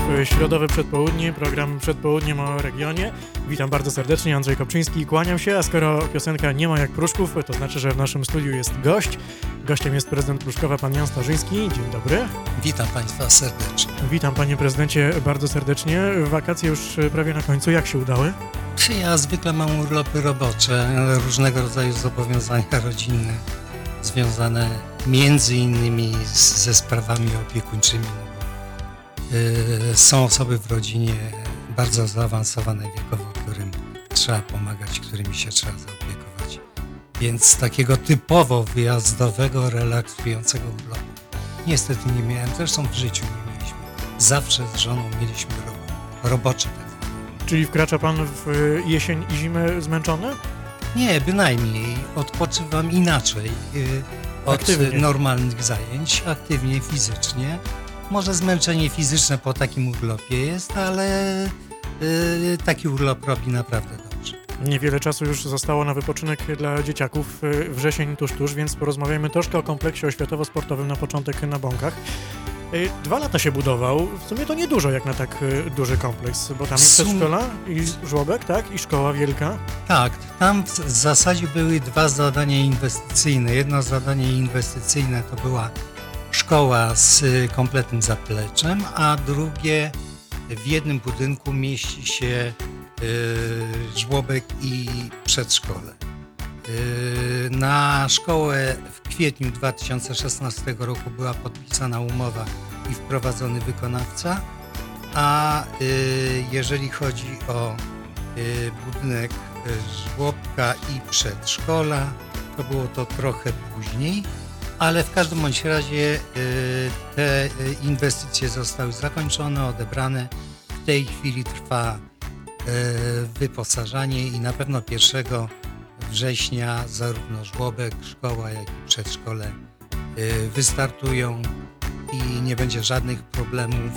w środowe przedpołudnie, program Przedpołudniem o regionie. Witam bardzo serdecznie, Andrzej Kopczyński, kłaniam się, a skoro piosenka nie ma jak Pruszków, to znaczy, że w naszym studiu jest gość. Gościem jest prezydent Pruszkowa, pan Jan Starzyński. Dzień dobry. Witam Państwa serdecznie. Witam panie prezydencie bardzo serdecznie. Wakacje już prawie na końcu, jak się udały? Ja zwykle mam urlopy robocze, różnego rodzaju zobowiązania rodzinne, związane między innymi ze sprawami opiekuńczymi. Są osoby w rodzinie bardzo zaawansowane wiekowo, którym trzeba pomagać, którymi się trzeba zaopiekować. Więc takiego typowo wyjazdowego, relaksującego urlopu niestety nie miałem. Zresztą w życiu nie mieliśmy. Zawsze z żoną mieliśmy robocze. Czyli wkracza pan w jesień i zimę zmęczony? Nie, bynajmniej. Odpoczywam inaczej od normalnych zajęć, aktywnie, fizycznie. Może zmęczenie fizyczne po takim urlopie jest, ale taki urlop robi naprawdę dobrze. Niewiele czasu już zostało na wypoczynek dla dzieciaków. Wrzesień tuż, więc porozmawiajmy troszkę o kompleksie oświatowo-sportowym na początek na Bąkach. 2 lata się budował, w sumie to niedużo jak na tak duży kompleks, bo tam jest przedszkola i żłobek, tak? I szkoła wielka. Tak, tam w zasadzie były 2 zadania inwestycyjne. Jedno zadanie inwestycyjne to była szkoła z kompletnym zapleczem, a drugie w jednym budynku mieści się żłobek i przedszkole. Na szkołę w kwietniu 2016 roku była podpisana umowa i wprowadzony wykonawca, a jeżeli chodzi o budynek żłobka i przedszkola, to było to trochę później, ale w każdym bądź razie te inwestycje zostały zakończone, odebrane. W tej chwili trwa wyposażanie i na pewno 1 września zarówno żłobek, szkoła, jak i przedszkole wystartują i nie będzie żadnych problemów.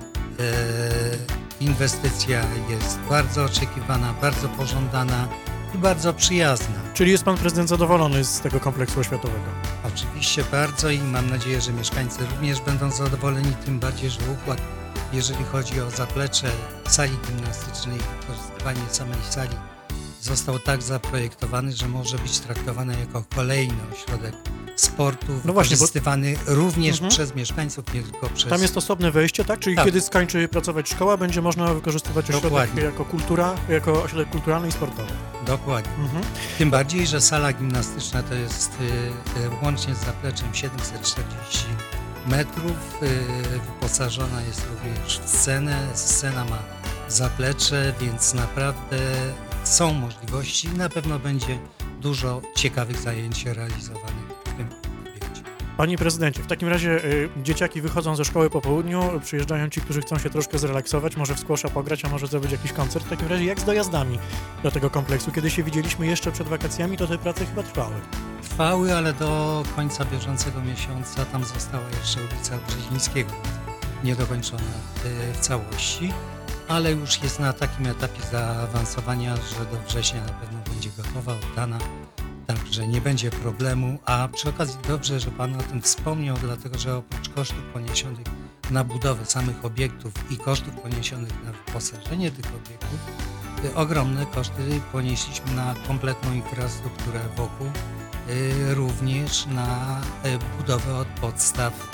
Inwestycja jest bardzo oczekiwana, bardzo pożądana i bardzo przyjazna. Czyli jest pan prezydent zadowolony z tego kompleksu oświatowego? Oczywiście bardzo i mam nadzieję, że mieszkańcy również będą zadowoleni, tym bardziej, że układ, jeżeli chodzi o zaplecze sali gimnastycznej i wykorzystywanie samej sali, został tak zaprojektowany, że może być traktowany jako kolejny ośrodek sportu, wykorzystywany również przez mieszkańców, nie tylko przez... Tam jest osobne wejście, tak? Czyli kiedy skończy pracować szkoła, będzie można wykorzystywać ośrodek jako ośrodek kulturalny i sportowy. Dokładnie. Tym bardziej, że sala gimnastyczna to jest łącznie z zapleczem 740 metrów. Wyposażona jest również w scenę. Scena ma zaplecze, więc naprawdę są możliwości i na pewno będzie dużo ciekawych zajęć realizowanych w tym obiekcie. Panie prezydencie, w takim razie dzieciaki wychodzą ze szkoły po południu, przyjeżdżają ci, którzy chcą się troszkę zrelaksować, może w squasha pograć, a może zrobić jakiś koncert. W takim razie jak z dojazdami do tego kompleksu? Kiedy się widzieliśmy jeszcze przed wakacjami, to te prace chyba trwały. Trwały, ale do końca bieżącego miesiąca tam została jeszcze ulica Brzezińskiego, niedokończona w całości. Ale już jest na takim etapie zaawansowania, że do września na pewno będzie gotowa, oddana, także nie będzie problemu. A przy okazji dobrze, że Pan o tym wspomniał, dlatego że oprócz kosztów poniesionych na budowę samych obiektów i kosztów poniesionych na wyposażenie tych obiektów, ogromne koszty ponieśliśmy na kompletną infrastrukturę wokół, również na budowę od podstaw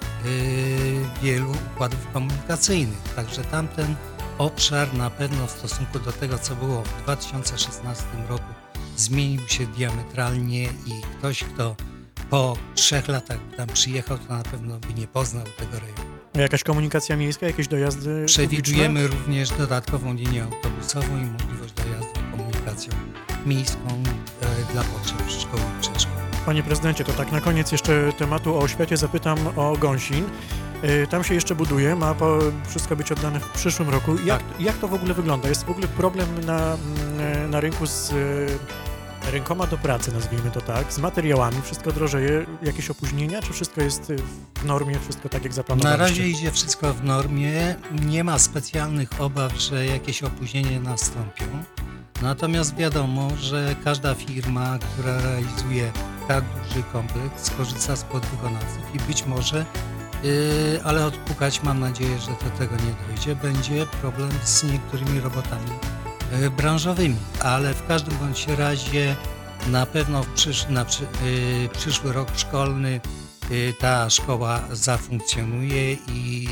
wielu układów komunikacyjnych. Także tamten obszar na pewno w stosunku do tego, co było w 2016 roku, zmienił się diametralnie i ktoś, kto po 3 latach tam przyjechał, to na pewno by nie poznał tego rejonu. A jakaś komunikacja miejska, jakieś dojazdy? Przewidujemy również dodatkową linię autobusową i możliwość dojazdu komunikacją miejską dla potrzeb szkoły i przedszkola. Panie prezydencie, to tak na koniec jeszcze tematu o oświacie zapytam o Gąsin. Tam się jeszcze buduje, ma wszystko być oddane w przyszłym roku. Jak to w ogóle wygląda? Jest w ogóle problem na rynku z rękoma do pracy, nazwijmy to tak, z materiałami, wszystko drożeje, jakieś opóźnienia, czy wszystko jest w normie, wszystko tak jak zaplanowaliście? Na razie idzie wszystko w normie, nie ma specjalnych obaw, że jakieś opóźnienia nastąpią. Natomiast wiadomo, że każda firma, która realizuje tak duży kompleks, korzysta z podwykonawców i być może ale odpukać, mam nadzieję, że do tego nie dojdzie, będzie problem z niektórymi robotami branżowymi, ale w każdym bądź razie na pewno przyszły rok szkolny ta szkoła zafunkcjonuje i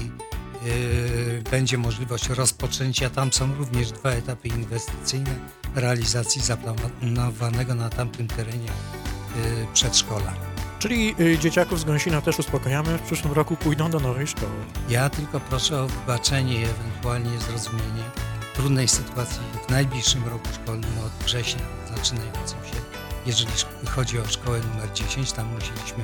będzie możliwość rozpoczęcia. Tam są również 2 etapy inwestycyjne realizacji zaplanowanego na tamtym terenie przedszkola. Czyli dzieciaków z Gąsina też uspokajamy, w przyszłym roku pójdą do nowej szkoły. Ja tylko proszę o wybaczenie i ewentualnie zrozumienie trudnej sytuacji w najbliższym roku szkolnym od września zaczynającym się. Jeżeli chodzi o szkołę numer 10, tam musieliśmy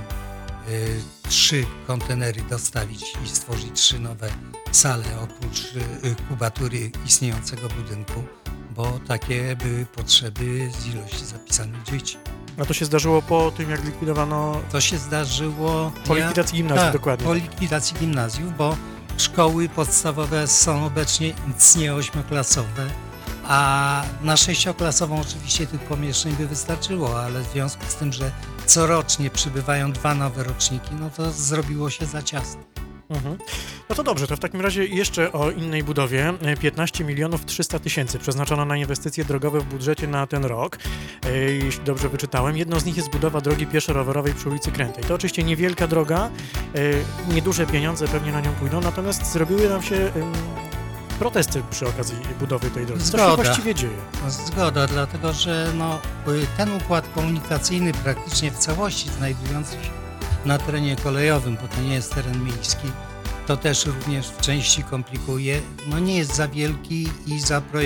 3 kontenery dostawić i stworzyć 3 nowe sale oprócz kubatury istniejącego budynku, bo takie były potrzeby z ilości zapisanych dzieci. A to się zdarzyło po tym, jak likwidowano... To się zdarzyło... Po likwidacji gimnazjów, tak, dokładnie. Po likwidacji gimnazjów, bo szkoły podstawowe są obecnie 8-klasowe, a na 6-klasową oczywiście tych pomieszczeń by wystarczyło, ale w związku z tym, że corocznie przybywają 2 nowe roczniki, no to zrobiło się za ciasno. Mhm. No to dobrze, to w takim razie jeszcze o innej budowie. 15 300 000 przeznaczono na inwestycje drogowe w budżecie na ten rok, jeśli dobrze wyczytałem. Jedną z nich jest budowa drogi pieszo-rowerowej przy ulicy Krętej. To oczywiście niewielka droga, nieduże pieniądze pewnie na nią pójdą, natomiast zrobiły nam się protesty przy okazji budowy tej drogi. Co się właściwie dzieje? Zgoda, dlatego że ten układ komunikacyjny praktycznie w całości znajdujący się na terenie kolejowym, bo to nie jest teren miejski, to też również w części komplikuje. No nie jest za wielki i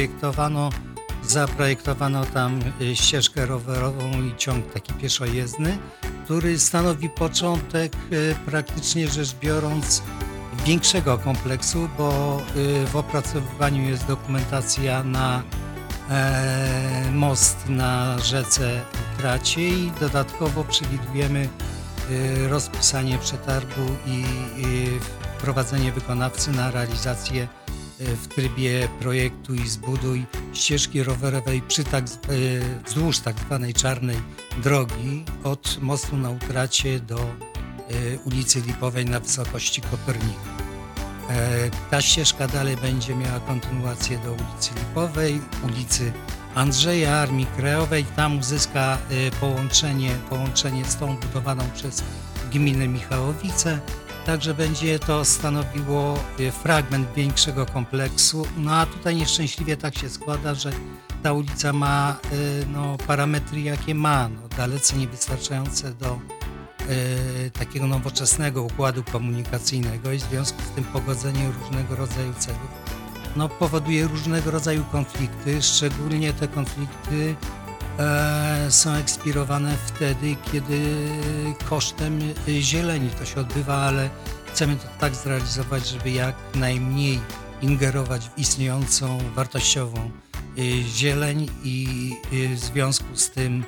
zaprojektowano tam ścieżkę rowerową i ciąg taki pieszojezdny, który stanowi początek praktycznie rzecz biorąc większego kompleksu, bo w opracowywaniu jest dokumentacja na most na rzece Tracie i dodatkowo przewidujemy rozpisanie przetargu i wprowadzenie wykonawcy na realizację w trybie projektu i zbuduj ścieżki rowerowej wzdłuż tak zwanej Czarnej Drogi od mostu na Utracie do ulicy Lipowej na wysokości Kopernika. Ta ścieżka dalej będzie miała kontynuację do ulicy Lipowej, ulicy Andrzeja, Armii Krajowej. Tam uzyska połączenie z tą budowaną przez gminę Michałowice. Także będzie to stanowiło fragment większego kompleksu. No a tutaj nieszczęśliwie tak się składa, że ta ulica ma parametry jakie ma, dalece niewystarczające do takiego nowoczesnego układu komunikacyjnego i w związku z tym pogodzenie różnego rodzaju celów powoduje różnego rodzaju konflikty, szczególnie te konflikty są ekspirowane wtedy, kiedy kosztem zieleni to się odbywa, ale chcemy to tak zrealizować, żeby jak najmniej ingerować w istniejącą wartościową zieleń i w związku z tym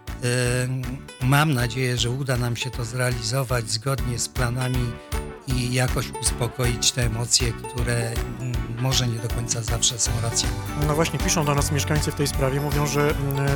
mam nadzieję, że uda nam się to zrealizować zgodnie z planami i jakoś uspokoić te emocje, które może nie do końca zawsze są racjonalne. No właśnie, piszą do nas mieszkańcy w tej sprawie, mówią, że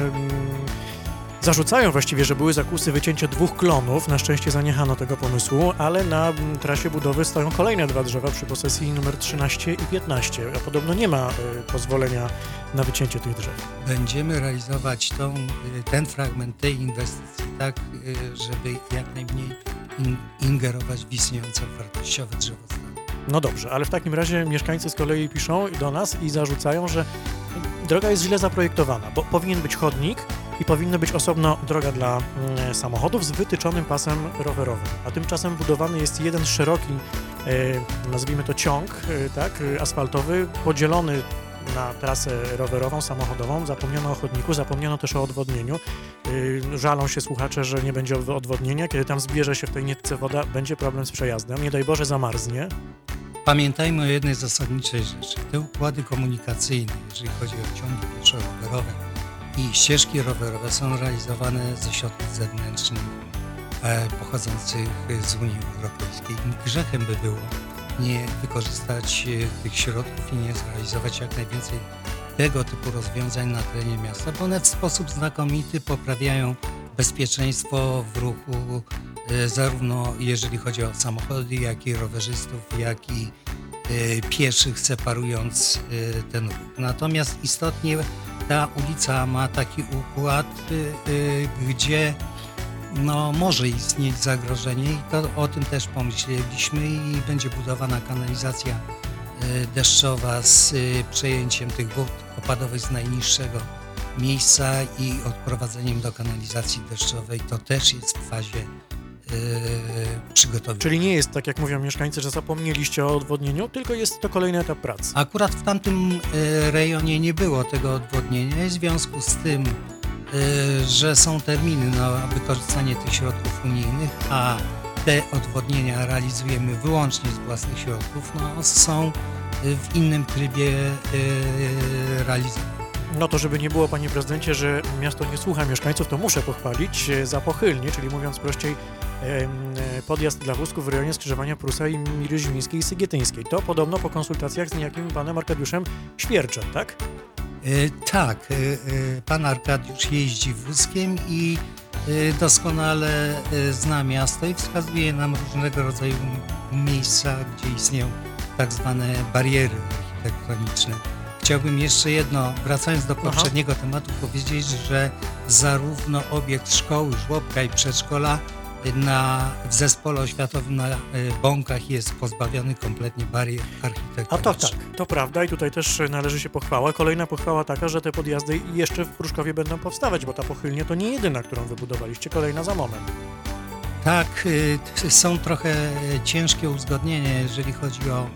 zarzucają właściwie, że były zakusy wycięcia 2 klonów, na szczęście zaniechano tego pomysłu, ale na trasie budowy stoją kolejne 2 drzewa przy posesji numer 13 i 15, a podobno nie ma pozwolenia na wycięcie tych drzew. Będziemy realizować ten fragment tej inwestycji tak, żeby jak najmniej ingerować w istniejące wartościowe drzewostany. No dobrze, ale w takim razie mieszkańcy z kolei piszą do nas i zarzucają, że droga jest źle zaprojektowana, bo powinien być chodnik i powinna być osobno droga dla samochodów z wytyczonym pasem rowerowym, a tymczasem budowany jest jeden szeroki, nazwijmy to ciąg, asfaltowy, podzielony na trasę rowerową, samochodową, zapomniano o chodniku, zapomniano też o odwodnieniu. Żalą się słuchacze, że nie będzie odwodnienia. Kiedy tam zbierze się w tej nietce woda, będzie problem z przejazdem. Nie daj Boże, zamarznie. Pamiętajmy o jednej zasadniczej rzeczy. Te układy komunikacyjne, jeżeli chodzi o ciągi pieszo-rowerowe i ścieżki rowerowe, są realizowane ze środków zewnętrznych pochodzących z Unii Europejskiej. Grzechem by było nie wykorzystać tych środków i nie zrealizować jak najwięcej tego typu rozwiązań na terenie miasta, bo one w sposób znakomity poprawiają bezpieczeństwo w ruchu zarówno jeżeli chodzi o samochody, jak i rowerzystów, jak i pieszych, separując ten ruch. Natomiast istotnie ta ulica ma taki układ, gdzie może istnieć zagrożenie i to o tym też pomyśleliśmy i będzie budowana kanalizacja deszczowa z przejęciem tych wód opadowych z najniższego miejsca i odprowadzeniem do kanalizacji deszczowej. To też jest w fazie przygotowania. Czyli nie jest tak, jak mówią mieszkańcy, że zapomnieliście o odwodnieniu, tylko jest to kolejny etap pracy. Akurat w tamtym rejonie nie było tego odwodnienia w związku z tym, że są terminy na wykorzystanie tych środków unijnych, a te odwodnienia realizujemy wyłącznie z własnych środków, są w innym trybie realizowane. No to żeby nie było, panie prezydencie, że miasto nie słucha mieszkańców, to muszę pochwalić za pochylnie, czyli mówiąc prościej, podjazd dla wózków w rejonie skrzyżowania Prusa i Miry Żmińskiej i Sygietyńskiej. To podobno po konsultacjach z niejakim panem Arkadiuszem Świerczem, tak? Tak, pan Arkadiusz jeździ wózkiem i doskonale zna miasto i wskazuje nam różnego rodzaju miejsca, gdzie istnieją tak zwane bariery architektoniczne. Chciałbym jeszcze jedno, wracając do poprzedniego tematu, powiedzieć, że zarówno obiekt szkoły, żłobka i przedszkola w zespole oświatowym na Bąkach jest pozbawiony kompletnie barier architektonicznych. A to tak, to prawda i tutaj też należy się pochwała. Kolejna pochwała taka, że te podjazdy jeszcze w Pruszkowie będą powstawać, bo ta pochylnia to nie jedyna, którą wybudowaliście, kolejna za moment. Tak, są trochę ciężkie uzgodnienia, jeżeli chodzi o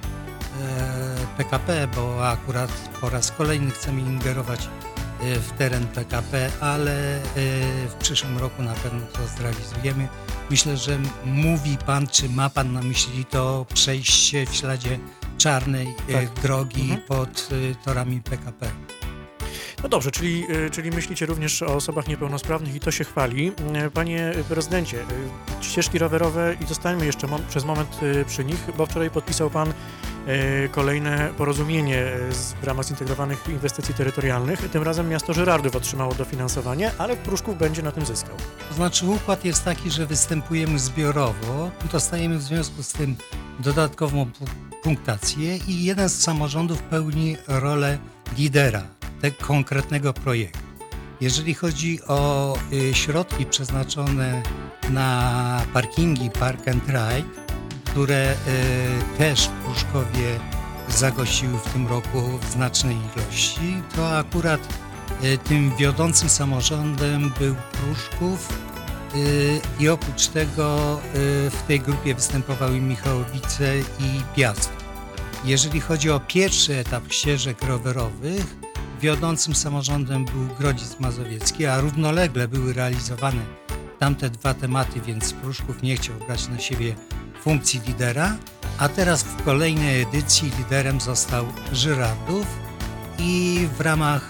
PKP, bo akurat po raz kolejny chcemy ingerować w teren PKP, ale w przyszłym roku na pewno to zrealizujemy. Myślę, że mówi pan, czy ma pan na myśli to przejście w śladzie czarnej drogi pod torami PKP. No dobrze, czyli myślicie również o osobach niepełnosprawnych i to się chwali. Panie prezydencie, ścieżki rowerowe i zostańmy jeszcze przez moment przy nich, bo wczoraj podpisał pan kolejne porozumienie w ramach zintegrowanych inwestycji terytorialnych. Tym razem miasto Żyrardów otrzymało dofinansowanie, ale Pruszków będzie na tym zyskał. To znaczy układ jest taki, że występujemy zbiorowo, dostajemy w związku z tym dodatkową punktację i jeden z samorządów pełni rolę lidera tego konkretnego projektu. Jeżeli chodzi o środki przeznaczone na parkingi Park and Ride, które też w Pruszkowie zagościły w tym roku w znacznej ilości, to akurat tym wiodącym samorządem był Pruszków i oprócz tego w tej grupie występowały Michałowice i Piast. Jeżeli chodzi o pierwszy etap ścieżek rowerowych, wiodącym samorządem był Grodzisk Mazowiecki, a równolegle były realizowane tamte dwa tematy, więc Pruszków nie chciał brać na siebie funkcji lidera, a teraz w kolejnej edycji liderem został Żyrardów i w ramach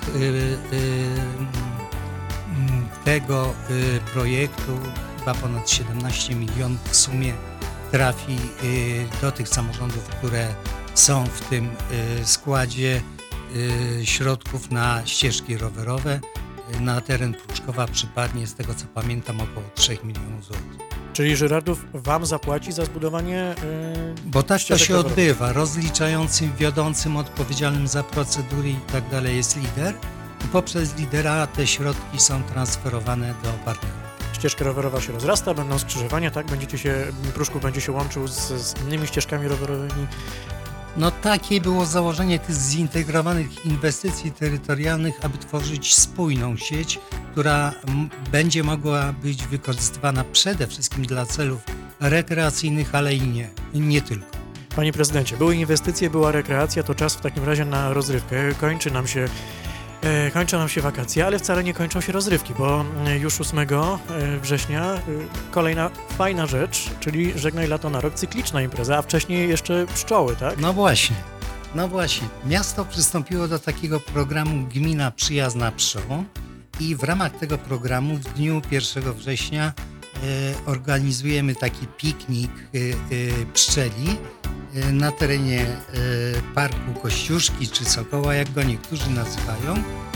tego projektu chyba ponad 17 milionów w sumie trafi do tych samorządów, które są w tym składzie środków na ścieżki rowerowe. Na teren Pruszkowa przypadnie, z tego co pamiętam, około 3 milionów złotych. Czyli Żyrardów wam zapłaci za zbudowanie bo tak to się rowerowych. odbywa. Rozliczającym, wiodącym, odpowiedzialnym za procedury i tak dalej jest lider. I poprzez lidera te środki są transferowane do partnerów. Ścieżka rowerowa się rozrasta, będą skrzyżowania, tak? Pruszków będzie się łączył z innymi ścieżkami rowerowymi. No takie było założenie tych zintegrowanych inwestycji terytorialnych, aby tworzyć spójną sieć, która będzie mogła być wykorzystywana przede wszystkim dla celów rekreacyjnych, ale i nie tylko. Panie prezydencie, były inwestycje, była rekreacja, to czas w takim razie na rozrywkę. Kończą nam się wakacje, ale wcale nie kończą się rozrywki, bo już 8 września kolejna fajna rzecz, czyli Żegnaj Lato na Rok, cykliczna impreza, a wcześniej jeszcze pszczoły, tak? No właśnie. Miasto przystąpiło do takiego programu Gmina Przyjazna Pszczołom i w ramach tego programu w dniu 1 września organizujemy taki piknik pszczeli na terenie Parku Kościuszki czy Sokoła, jak go niektórzy nazywają.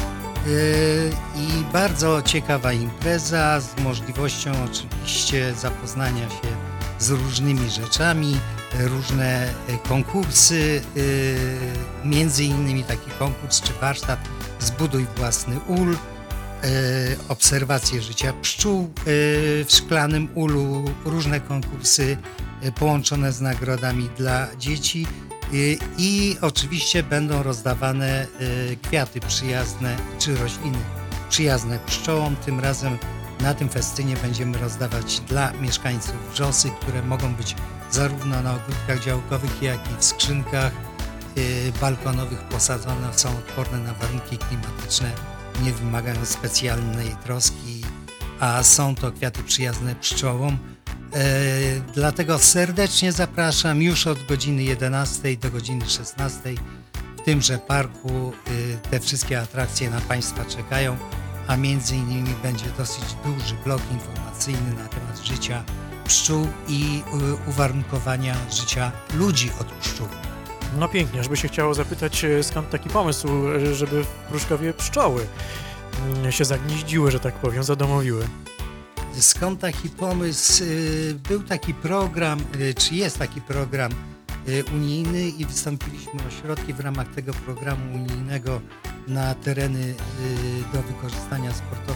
I bardzo ciekawa impreza z możliwością oczywiście zapoznania się z różnymi rzeczami, różne konkursy, między innymi taki konkurs czy warsztat Zbuduj własny ul, obserwacje życia pszczół w szklanym ulu, różne konkursy połączone z nagrodami dla dzieci i oczywiście będą rozdawane kwiaty przyjazne czy rośliny przyjazne pszczołom. Tym razem na tym festynie będziemy rozdawać dla mieszkańców wrzosy, które mogą być zarówno na ogródkach działkowych, jak i w skrzynkach balkonowych posadzone, są odporne na warunki klimatyczne, nie wymagają specjalnej troski, a są to kwiaty przyjazne pszczołom. Dlatego serdecznie zapraszam już od godziny 11 do godziny 16 w tymże parku. Te wszystkie atrakcje na Państwa czekają, a między innymi będzie dosyć duży blok informacyjny na temat życia pszczół i uwarunkowania życia ludzi od pszczół. No pięknie, żeby się chciało zapytać, skąd taki pomysł, żeby w Pruszkowie pszczoły się zagnieździły, że tak powiem, zadomowiły. Skąd taki pomysł? Był taki program, czy jest taki program unijny i wystąpiliśmy o środki w ramach tego programu unijnego na tereny do wykorzystania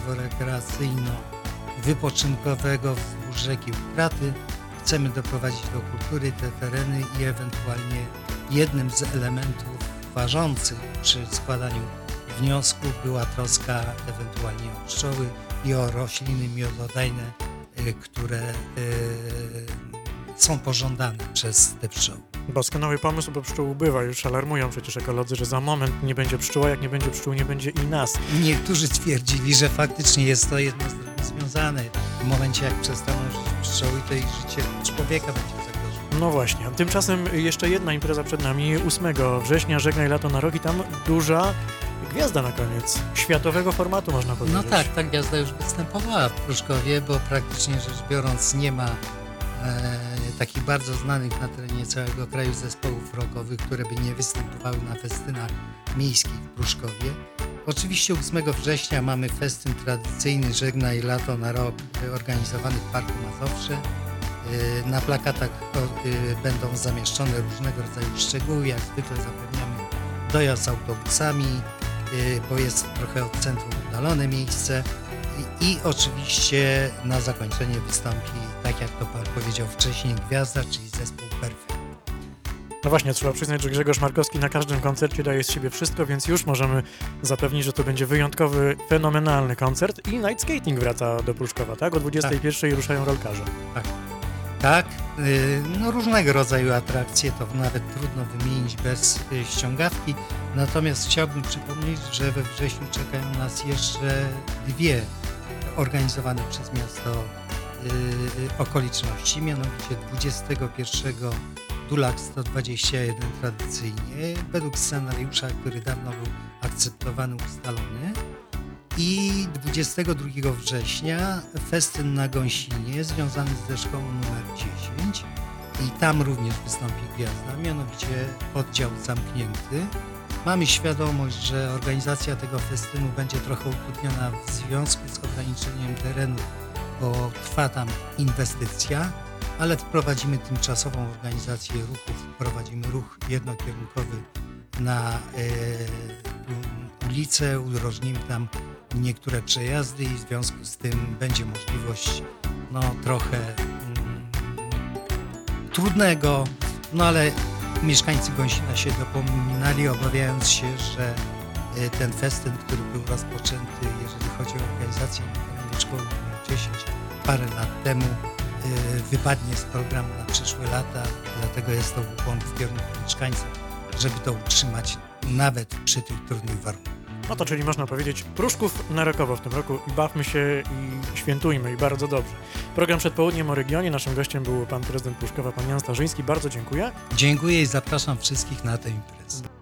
sportowo-rekreacyjno-wypoczynkowego wzdłuż rzeki Ukraty. Chcemy doprowadzić do kultury te tereny i ewentualnie jednym z elementów ważących przy składaniu wniosku była troska ewentualnie o pszczoły i o rośliny miododajne, które są pożądane przez te pszczoły. Doskonały pomysł, bo pszczół ubywa. Już alarmują przecież ekolodzy, że za moment nie będzie pszczół, a jak nie będzie pszczół, nie będzie i nas. Niektórzy twierdzili, że faktycznie jest to jedno z drugim związane. W momencie, jak przestaną żyć pszczoły, to ich życie człowieka będzie zagrożone. No właśnie. Tymczasem jeszcze jedna impreza przed nami. 8 września Żegnaj lato na rok i tam duża gwiazda na koniec. Światowego formatu, można powiedzieć. No tak, ta gwiazda już występowała w Pruszkowie, bo praktycznie rzecz biorąc nie ma takich bardzo znanych na terenie całego kraju zespołów rockowych, które by nie występowały na festynach miejskich w Pruszkowie. Oczywiście 8 września mamy festyn tradycyjny Żegnaj lato na rok, organizowany w Parku Mazowsze. Na plakatach będą zamieszczone różnego rodzaju szczegóły. Jak zwykle zapewniamy dojazd autobusami, bo jest trochę od centrum oddalone miejsce. I oczywiście na zakończenie wystąpi, tak jak to Pan powiedział wcześniej, gwiazda, czyli zespół Perfect. No właśnie, trzeba przyznać, że Grzegorz Markowski na każdym koncercie daje z siebie wszystko, więc już możemy zapewnić, że to będzie wyjątkowy, fenomenalny koncert i night skating wraca do Pruszkowa, tak? O 21 ruszają rolkarze. Tak, no różnego rodzaju atrakcje, to nawet trudno wymienić bez ściągawki. Natomiast chciałbym przypomnieć, że we wrześniu czekają nas jeszcze dwie organizowane przez miasto okoliczności, mianowicie 21 Dulak 121 tradycyjnie, według scenariusza, który dawno był akceptowany, ustalony. I 22 września festyn na Gąsinie związany ze szkołą numer 10 i tam również wystąpi gwiazda, mianowicie oddział zamknięty. Mamy świadomość, że organizacja tego festynu będzie trochę utrudniona w związku z ograniczeniem terenu, bo trwa tam inwestycja, ale wprowadzimy tymczasową organizację ruchów, wprowadzimy ruch jednokierunkowy na ulicę, udrożnimy tam niektóre przejazdy i w związku z tym będzie możliwość trochę trudnego, ale mieszkańcy Gąsina się dopominali, obawiając się, że ten festyn, który był rozpoczęty, jeżeli chodzi o organizację na terenie szkoły nr 10 parę lat temu, wypadnie z programu na przyszłe lata, dlatego jest to ukłon w kierunku mieszkańców, żeby to utrzymać nawet przy tych trudnych warunkach. No to czyli można powiedzieć Pruszków na rokowo w tym roku i bawmy się i świętujmy i bardzo dobrze. Program Przed Południem o regionie. Naszym gościem był pan prezydent Pruszkowa, pan Jan Starzyński. Bardzo dziękuję. Dziękuję i zapraszam wszystkich na tę imprezę.